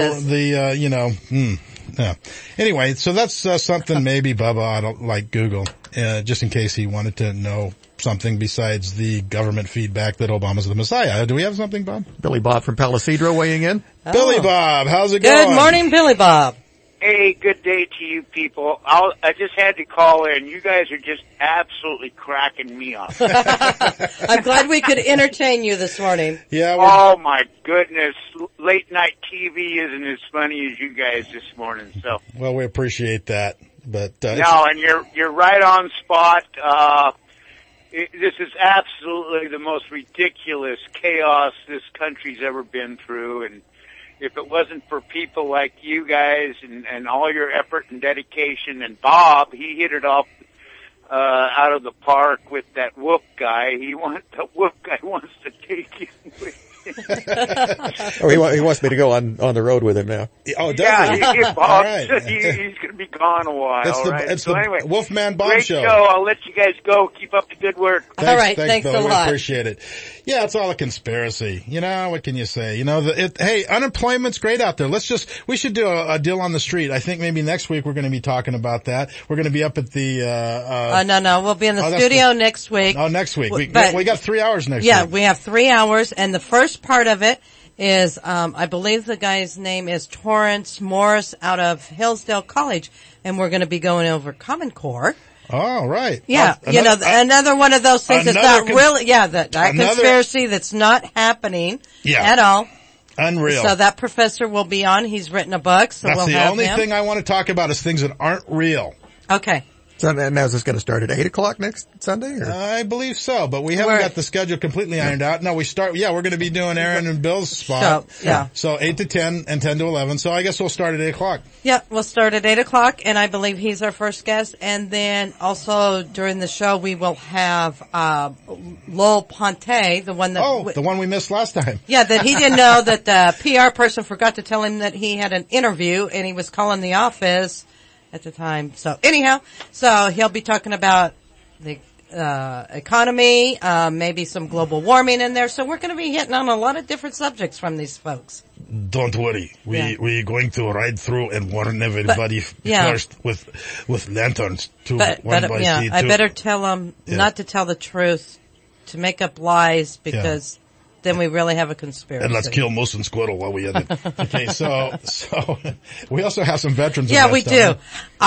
Anyway, so that's something maybe Bubba ought to Google, just in case he wanted to know something besides the government feedback that Obama's the Messiah. Do we have something, Bob? Billy Bob from Palisadro weighing in. Oh. Billy Bob, how's it going? Good morning, Billy Bob. Hey, good day to you people. I just had to call in. You guys are just absolutely cracking me up. I'm glad we could entertain you this morning. Yeah. Oh my goodness. Late night TV isn't as funny as you guys this morning, so. Well, we appreciate that, but, no, and you're right on spot. This is absolutely the most ridiculous chaos this country's ever been through, and if it wasn't for people like you guys and all your effort and dedication, and Bob, he hit it off out of the park with that Wolf guy. The Wolf guy wants to take him with him. He wants me to go on the road with him now. Oh, definitely. Yeah, Bob, right. He's going to be gone a while. It's the anyway, Wolfman Bomb great Show. I'll let you guys go. Keep up the good work. All right, thanks Bill. a lot. We appreciate it. Yeah, it's all a conspiracy. What can you say? Hey, unemployment's great out there. We should do a deal on the street. I think maybe next week we're going to be talking about that. We're going to be up at the, no, we'll be in the studio next week. Oh, next week. We got 3 hours next week. Yeah, we have 3 hours, and the first part of it is, I believe the guy's name is Torrance Morris out of Hillsdale College, and we're going to be going over Common Core. Oh, right. Yeah, another one of those things that's not really, that conspiracy that's not happening at all. Unreal. So that professor will be on. He's written a book, so that's we'll have him. That's the only thing I want to talk about is things that aren't real. Okay. So now is this going to start at 8 o'clock next Sunday? Or? I believe so, but we haven't got the schedule completely ironed out. No, we're going to be doing Aaron and Bill's spot. So 8 to 10 and 10 to 11. So I guess we'll start at 8 o'clock. Yeah, we'll start at 8 o'clock, and I believe he's our first guest. And then also during the show, we will have Lowell Ponte, the one that... the one we missed last time. Yeah, that he didn't know that the PR person forgot to tell him that he had an interview, and he was calling the office at the time. So anyhow, he'll be talking about the economy, maybe some global warming in there. So we're going to be hitting on a lot of different subjects from these folks. Don't worry. We're going to ride through and warn everybody first with lanterns to I better tell them not to tell the truth, to make up lies, because then we really have a conspiracy. And let's kill moose and squirrel while we edit. Okay, so we also have some veterans. Yeah, we do.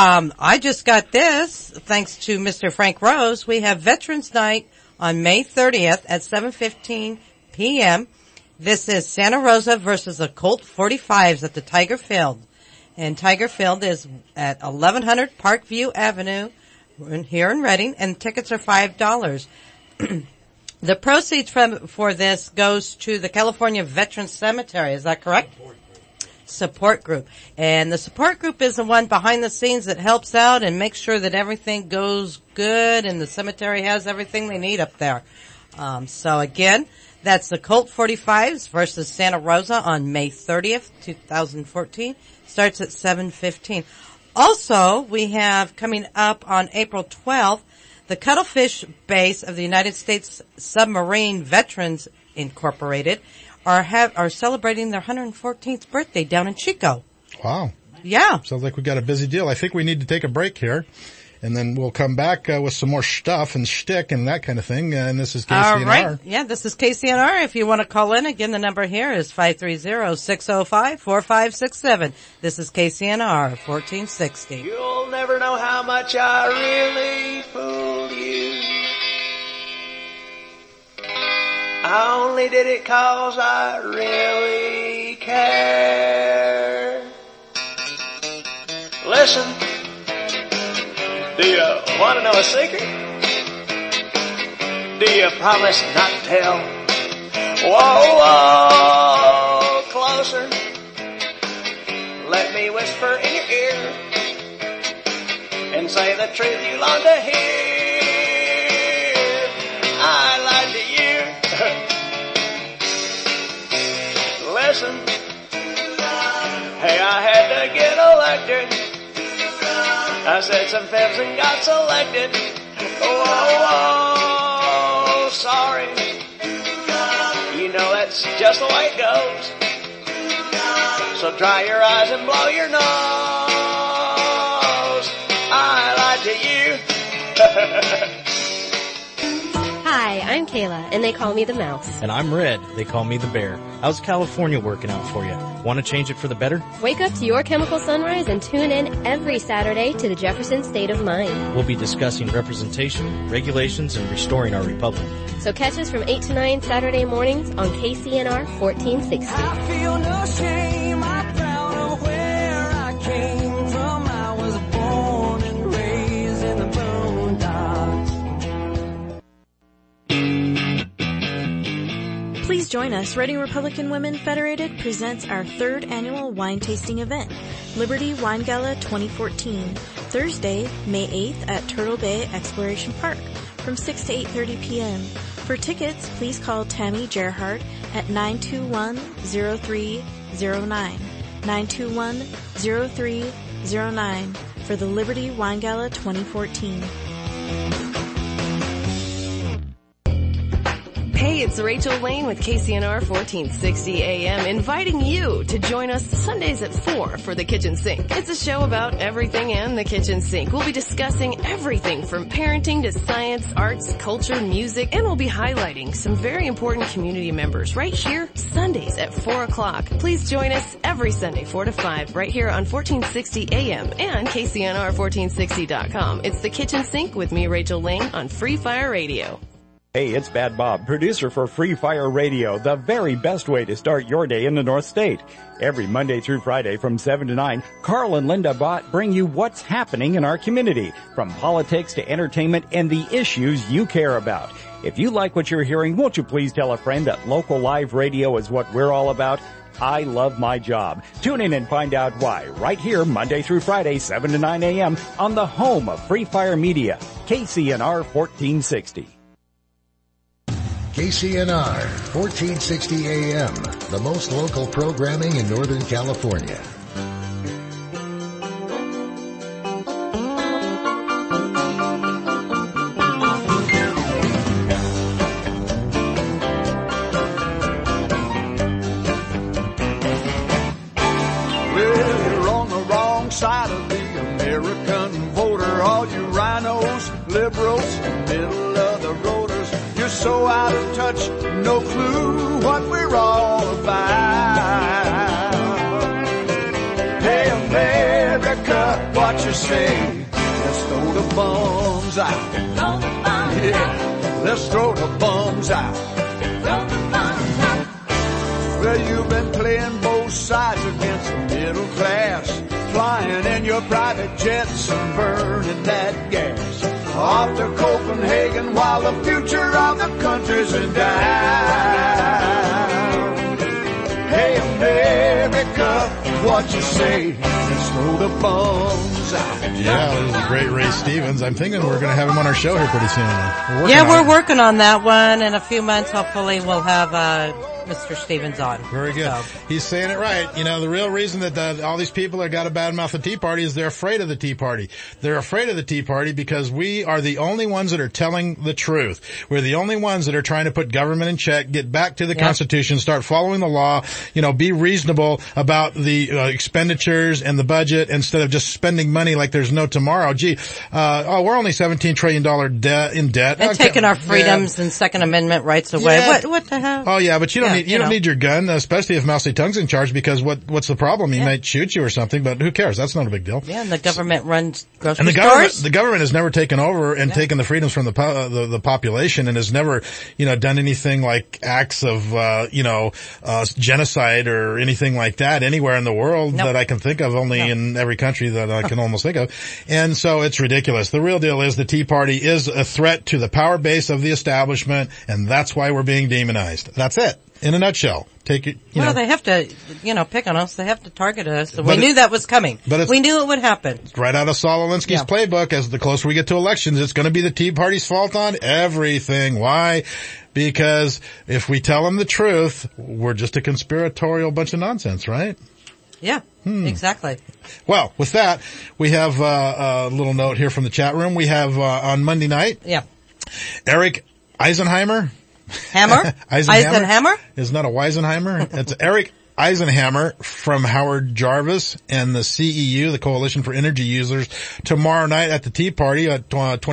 I just got this, thanks to Mr. Frank Rose. We have Veterans Night on May 30th at 7:15 p.m. This is Santa Rosa versus the Colt 45s at the Tiger Field. And Tiger Field is at 1100 Parkview Avenue here in Reading, and tickets are $5. The proceeds for this goes to the California Veterans Cemetery. Is that correct? Support group. And the support group is the one behind the scenes that helps out and makes sure that everything goes good and the cemetery has everything they need up there. So again, that's the Colt 45s versus Santa Rosa on May 30th, 2014. Starts at 7:15. Also, we have coming up on April 12th, the Cuttlefish Base of the United States Submarine Veterans Incorporated are celebrating their 114th birthday down in Chico. Wow. Yeah. Sounds like we got a busy deal. I think we need to take a break here, and then we'll come back with some more stuff and shtick and that kind of thing. And this is KCNR. All right. Yeah, this is KCNR. If you want to call in, again, the number here is 530-605-4567. This is KCNR 1460. You'll never know how much I really fooled you. I only did it 'cause I really care. Listen, do you want to know a secret? Do you promise not to tell? Whoa, whoa, closer. Let me whisper in your ear and say the truth you long to hear. I lied to you. Listen, hey, I had to get elected. I said some fibs and got selected. Oh, sorry. You know that's just the way it goes. So dry your eyes and blow your nose. I lied to you. Hi, I'm Kayla, and they call me the Mouse. And I'm Red. They call me the Bear. How's California working out for you? Want to change it for the better? Wake up to your chemical sunrise and tune in every Saturday to the Jefferson State of Mind. We'll be discussing representation, regulations, and restoring our republic. So catch us from 8 to 9 Saturday mornings on KCNR 1460. I feel no shame, I'm proud of where I came from. I was born and raised in the boondocks. Please join us. Reading Republican Women Federated presents our 3rd annual wine tasting event, Liberty Wine Gala 2014, Thursday, May 8th at Turtle Bay Exploration Park from 6 to 8:30 p.m. For tickets, please call Tammy Gerhardt at 921-0309, 921-0309 for the Liberty Wine Gala 2014. Hey, it's Rachel Lane with KCNR 1460 AM inviting you to join us Sundays at 4 for The Kitchen Sink. It's a show about everything and the kitchen sink. We'll be discussing everything from parenting to science, arts, culture, music, and we'll be highlighting some very important community members right here Sundays at 4 o'clock. Please join us every Sunday 4 to 5 right here on 1460 AM and KCNR1460.com. It's The Kitchen Sink with me, Rachel Lane, on Free Fire Radio. Hey, it's Bad Bob, producer for Free Fire Radio, the very best way to start your day in the North State. Every Monday through Friday from 7 to 9, Carl and Linda Bott bring you what's happening in our community, from politics to entertainment and the issues you care about. If you like what you're hearing, won't you please tell a friend that local live radio is what we're all about? I love my job. Tune in and find out why right here Monday through Friday, 7 to 9 a.m. on the home of Free Fire Media, KCNR 1460. KCNR, 1460 AM, the most local programming in Northern California. Well, you're on the wrong side of the American voter. All you rhinos, liberals, middle of the roaders. You're so out of touch, no clue what we're all about. Hey, America, what you say? Let's throw the bombs out. Yeah, let's throw the bombs out. Well, you've been playing both sides against the middle class, flying in your private jets and burning that gas. Off to Copenhagen while the future of the country's in doubt. Hey, America, what you say? Let's throw the bombs out. Yeah, this is the great Ray Stevens. I'm thinking we're going to have him on our show here pretty soon. We're working on that one. In a few months, hopefully, we'll have Mr. Stevens on. Very good. So. He's saying it right. You know, the real reason that all these people that got a bad mouth of Tea Party is they're afraid of the Tea Party. They're afraid of the Tea Party because we are the only ones that are telling the truth. We're the only ones that are trying to put government in check, get back to the Constitution, start following the law, be reasonable about the expenditures and the budget instead of just spending money like there's no tomorrow. Gee, we're only $17 trillion in debt. And taking our freedoms and Second Amendment rights away. Yeah. What the hell? Oh yeah, but you don't need your gun, especially if Mousy Tongue's in charge, because what's the problem? He might shoot you or something, but who cares? That's not a big deal. Yeah, and the government runs grocery and stores. The government has never taken over and taken the freedoms from the population, and has never, done anything like acts of, genocide or anything like that anywhere in the world that I can think of, only in every country that I can almost think of. And so it's ridiculous. The real deal is the Tea Party is a threat to the power base of the establishment, and that's why we're being demonized. That's it. In a nutshell. Take it, they have to, pick on us. They have to target us. So we knew that was coming. But we knew it would happen. It's right out of Saul Alinsky's playbook. As the closer we get to elections, it's going to be the Tea Party's fault on everything. Why? Because if we tell them the truth, we're just a conspiratorial bunch of nonsense, right? Yeah, exactly. Well, with that, we have a little note here from the chat room. We have on Monday night, Eric Eisenhammer. Eisenhammer? Is not a Weisenheimer. It's Eric Eisenhammer from Howard Jarvis and the CEU, the Coalition for Energy Users, tomorrow night at the Tea Party at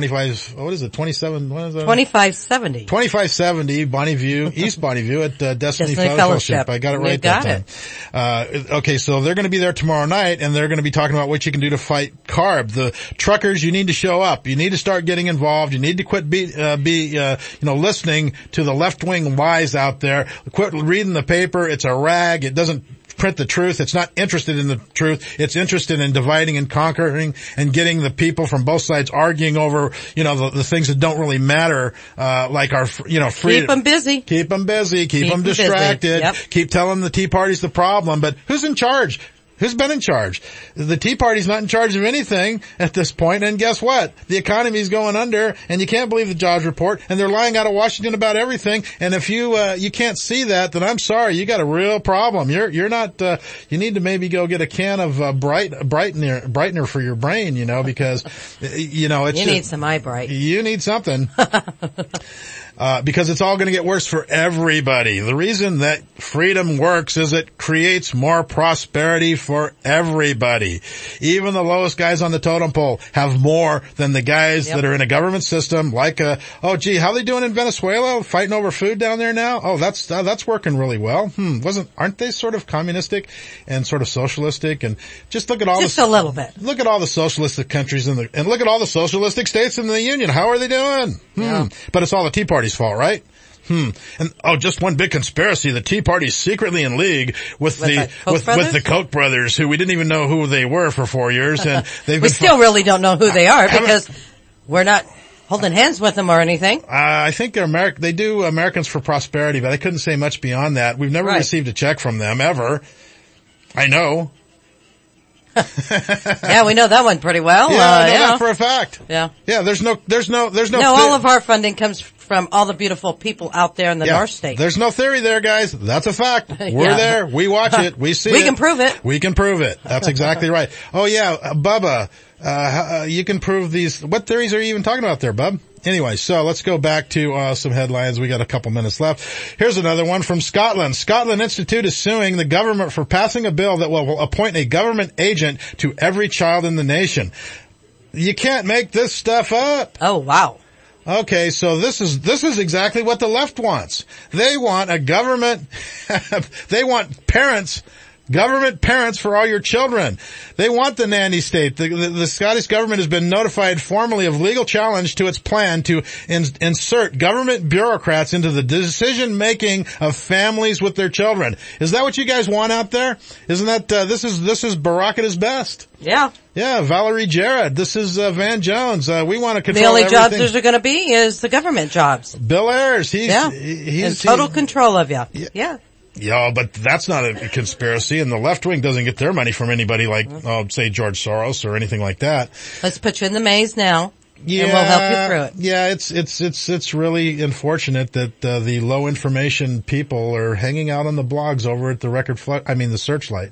2570 Bonnie View, East Bonnie View at Destiny Fellowship. I got it right that time. Okay, so they're going to be there tomorrow night, and they're going to be talking about what you can do to fight CARB. The truckers, you need to show up. You need to start getting involved. You need to quit listening to the left-wing lies out there. Quit reading the paper. It's a rag. It doesn't print the truth. It's not interested in the truth. It's interested in dividing and conquering and getting the people from both sides arguing over, the things that don't really matter, like our, freedom. Keep them busy. Keep them busy. Keep them distracted. Yep. Keep telling the Tea Party's the problem. But who's in charge? Who's been in charge? The Tea Party's not in charge of anything at this point, and guess what? The economy's going under, and you can't believe the jobs report, and they're lying out of Washington about everything, and if you can't see that, then I'm sorry, you got a real problem. You're not, you need to maybe go get a can of, brightener for your brain, because, it's you need some iBright. You need something. Because it's all going to get worse for everybody. The reason that freedom works is it creates more prosperity for everybody. Even the lowest guys on the totem pole have more than the guys that are in a government system like how are they doing in Venezuela? Fighting over food down there now? Oh, that's working really well. Aren't they sort of communistic and sort of socialistic? And just look at all a little bit. Look at all the socialistic countries and look at all the socialistic states in the Union. How are they doing? But it's all the Tea Party Party's fault, right? And just one big conspiracy. The Tea Party's secretly in league with the Koch brothers, who we didn't even know who they were for 4 years, and we still really don't know who they are because we're not holding hands with them or anything. I think they're they do Americans for Prosperity, but I couldn't say much beyond that. We've never received a check from them ever. I know. Yeah, we know that one pretty well. Yeah, I know that for a fact. Yeah. Yeah, there's no. No, all of our funding comes from all the beautiful people out there in the North State. There's no theory there, guys. That's a fact. We're there. We watch it. We see it. We can prove it. We can prove it. That's exactly right. Oh yeah, Bubba, you can prove these. What theories are you even talking about there, Bub? Anyway, so let's go back to some headlines. We got a couple minutes left. Here's another one from Scotland. Scotland Institute is suing the government for passing a bill that will appoint a government agent to every child in the nation. You can't make this stuff up. Oh, wow. Okay, so this is exactly what the left wants. They want a government, they want government parents for all your children. They want the nanny state. The Scottish government has been notified formally of legal challenge to its plan to insert government bureaucrats into the decision making of families with their children. Is that what you guys want out there? Isn't that, this is Barack at his best? Yeah. Yeah, Valerie Jarrett. This is Van Jones. We want to control the only everything. jobs there's going to be is the government jobs. Bill Ayers, he's in total control of you. Yeah. Yeah, but that's not a conspiracy, and the left wing doesn't get their money from anybody like, say, George Soros or anything like that. Let's put you in the maze now, and we'll help you through it. Yeah, it's really unfortunate that the low information people are hanging out on the blogs over at the Searchlight.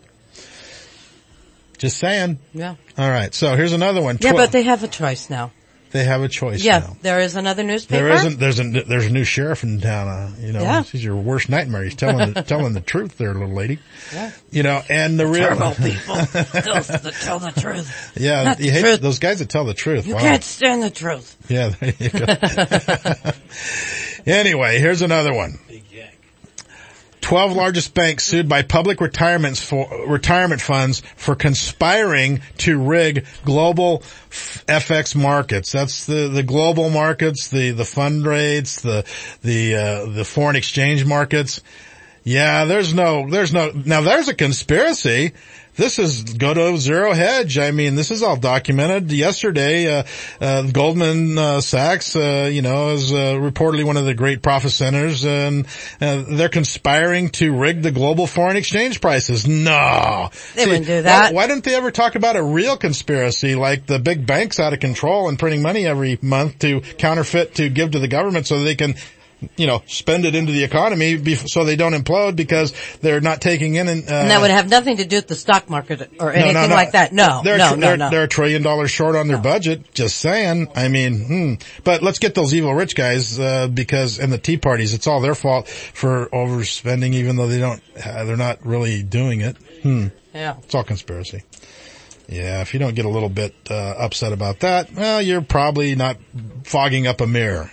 Just saying. Yeah. All right, so here's another one. Yeah, but they have a choice now. They have a choice now. Yeah, there is another newspaper. There's a new sheriff in town. He's your worst nightmare. He's telling the truth there, little lady. Yeah. And the real terrible people, those that tell the truth. Yeah, you hate those guys that tell the truth. You can't stand the truth. Yeah, there you go. Anyway, here's another one. 12 largest banks sued by public retirement funds for conspiring to rig global FX markets. That's the global markets, the fund rates, the foreign exchange markets. Yeah, there's a conspiracy. This is go to Zero Hedge. I mean, this is all documented. Yesterday, Goldman Sachs, is reportedly one of the great profit centers, and they're conspiring to rig the global foreign exchange prices. No. They wouldn't do that. Why didn't they ever talk about a real conspiracy like the big banks out of control and printing money every month to counterfeit to give to the government so they can spend it into the economy so they don't implode because they're not taking in and that would have nothing to do with the stock market or anything like that. No. They're $1 trillion short on their budget. Just saying. I mean, but let's get those evil rich guys, and the Tea Parties, it's all their fault for overspending even though they're not really doing it. Yeah. It's all conspiracy. Yeah, if you don't get a little bit, upset about that, well, you're probably not fogging up a mirror.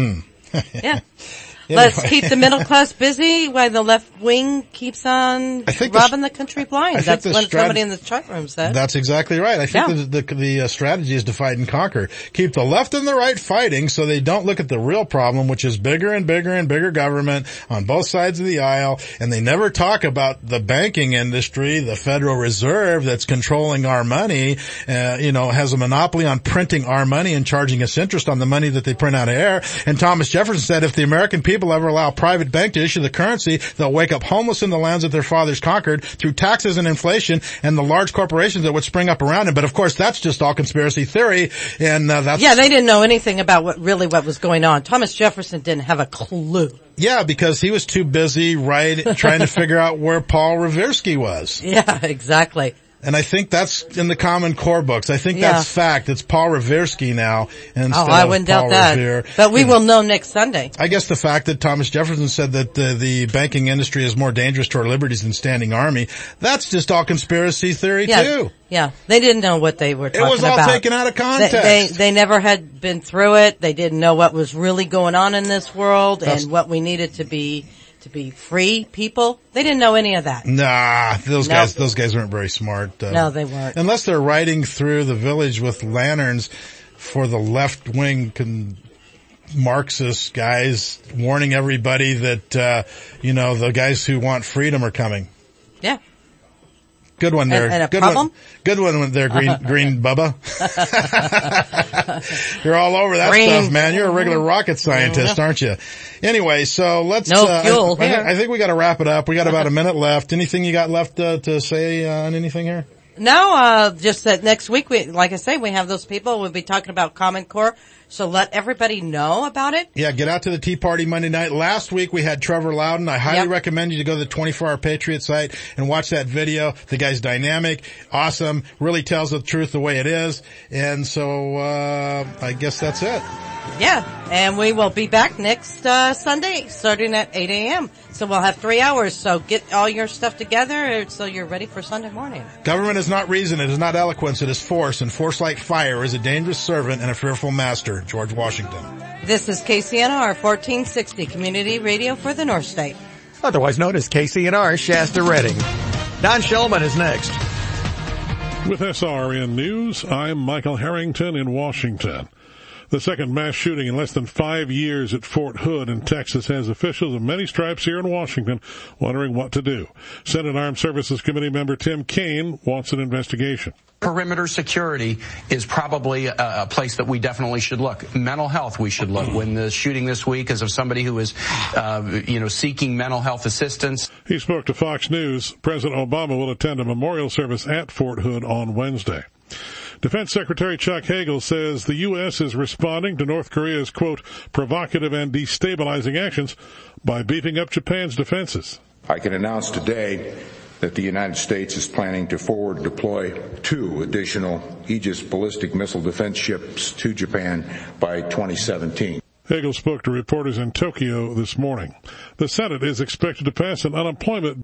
Yeah. Let's keep the middle class busy while the left wing keeps on robbing the country blind. That's what somebody in the chat room said. That's exactly right. I think the strategy is divide and conquer. Keep the left and the right fighting so they don't look at the real problem, which is bigger and bigger and bigger government on both sides of the aisle. And they never talk about the banking industry, the Federal Reserve that's controlling our money, has a monopoly on printing our money and charging us interest on the money that they print out of air. And Thomas Jefferson said if the American people ever allow a private bank to issue the currency, they'll wake up homeless in the lands that their fathers conquered through taxes and inflation and the large corporations that would spring up around them. But of course, that's just all conspiracy theory, and they didn't know anything about what was going on. Thomas Jefferson didn't have a clue. Yeah, because he was too busy trying to figure out where Paul Reversky was. Yeah, exactly. And I think that's in the Common Core books. I think that's fact. It's Paul Reversky now instead I wouldn't of Paul doubt Revere. that. But we will know next Sunday. I guess the fact that Thomas Jefferson said that the banking industry is more dangerous to our liberties than standing army, that's just all conspiracy theory too. Yeah. They didn't know what they were talking about. It was all taken out of context. They never had been through it. They didn't know what was really going on in this world and what we needed to be free people. They didn't know any of that. Nah, those guys weren't very smart. No, they weren't. Unless they're riding through the village with lanterns for the left wing Marxist guys warning everybody that, the guys who want freedom are coming. Yeah. Good one there. And a good problem? Good one there, Green Bubba. You're all over that stuff, man. You're a regular rocket scientist, aren't you? Anyway, so let's, fuel I think we gotta wrap it up. We got about a minute left. Anything you got left to say on anything here? No, just that next week, like I say, we have those people. We'll be talking about Common Core. So let everybody know about it. Yeah, get out to the Tea Party Monday night. Last week we had Trevor Loudon. I highly recommend you to go to the 24-Hour Patriot site and watch that video. The guy's dynamic, awesome, really tells the truth the way it is. And so, I guess that's it. Yeah, and we will be back next Sunday starting at 8 a.m. So we'll have 3 hours. So get all your stuff together so you're ready for Sunday morning. Government is not reason. It is not eloquence. It is force. And force like fire is a dangerous servant and a fearful master. George Washington. This is KCNR 1460 Community Radio for the North State. Otherwise known as KCNR Shasta Redding. Don Shulman is next. With SRN News, I'm Michael Harrington in Washington. The second mass shooting in less than 5 years at Fort Hood in Texas has officials of many stripes here in Washington wondering what to do. Senate Armed Services Committee member Tim Kaine wants an investigation. Perimeter security is probably a place that we definitely should look. Mental health, we should look. When the shooting this week is of somebody who is, seeking mental health assistance. He spoke to Fox News. President Obama will attend a memorial service at Fort Hood on Wednesday. Defense Secretary Chuck Hagel says the U.S. is responding to North Korea's, quote, provocative and destabilizing actions by beefing up Japan's defenses. I can announce today that the United States is planning to forward deploy 2 additional Aegis ballistic missile defense ships to Japan by 2017. Hagel spoke to reporters in Tokyo this morning. The Senate is expected to pass an unemployment